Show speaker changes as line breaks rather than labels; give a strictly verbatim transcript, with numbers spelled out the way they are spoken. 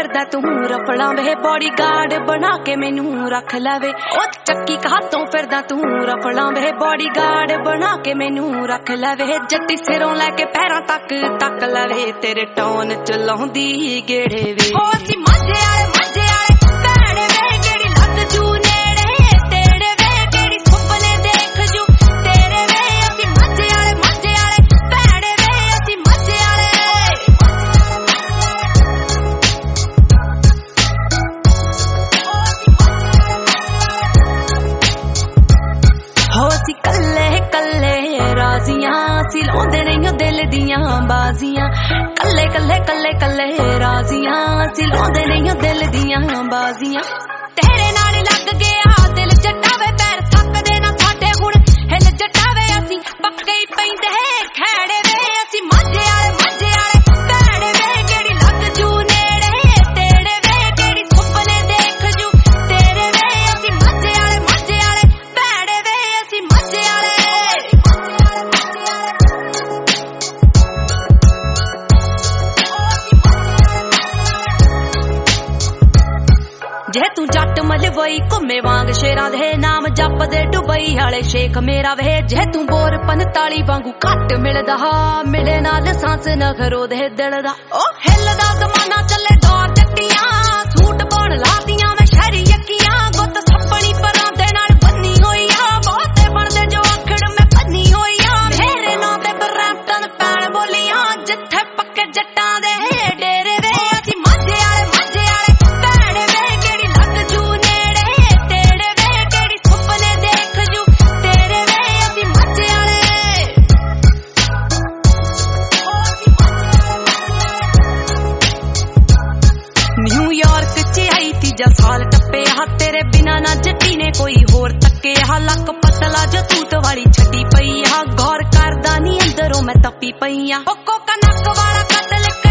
फिरदा तू रफड़ा वे body guard बना के मैनू रख लवे ओ चक्की हाथों फिरदा तू रफड़ा वे बॉडी गार्ड बना के मैनू रख लवे जट्टी सिरों लैके पैरां तक तक लवे तेरे टोन चलाउंदी गेड़े वे ओ सी मजे आले मजे आले भैणे वे केड़ी लग जू नेड़े तेरे वे केड़ी सुपने देख जू तेरे वे असी मजे आले मजे आले भैणे वे असी मजे आले हो सी कल्ले कल्ले राजियां सी लाउंदे नहीं दिल दियां बाजियां कल्ले कल्ले कल्ले कल्ले राजियां सी लाउंदे नहीं दिल दियां बाजियां तेरे नाल लग गया दिल जटावे पैर थकदे ना साडे हुण हिल जटावे असी पक्के ही पैंदे खैड़े वे असी मजे आले मजे आले भैणे वे केड़ी लग जू नेड़े तेरे वे केड़ी सुपने देख जू तेरे वे असी मजे आले मजे आले भैणे वे असी मजे आले जे तू जट मलवई घुमे वांग शेरां दे नाम जपदे दुबई वाले शेख मेरा वे जे तू बोर पंताली वांगू घट मिलदा मिले नाल सांस नखरो दे दिल दा ओ हिलदा जमाना चले दौर जट्टियां सूट पाउण लादियां मैं शहरी यक्कियां गुੱਤ सपनी परां दे नाल बन्नी होई आ बहुते बनदे जो आखड़ मैं बन्नी होई आ मेरे नां ते बरैंपटन पैण बोलियां जिथे पक्के जट्टां दे डेरे वे असी मजे आले मजे आले भैणे वे केड़ी लग जू नेड़े तेरे वे केड़ी सुपने देख जू तेरे वे असी मजे आले न्यूयॉर्क च आई तीजा साल टप्पे हा तेरे बिना ना जट्टी ने कोई होर तक्के हा लक पतला जो तूत वाली छड्डी पई हा गौर करदा नी अंदरों मैं तपी पई आ ओ कोका नक वाला कतल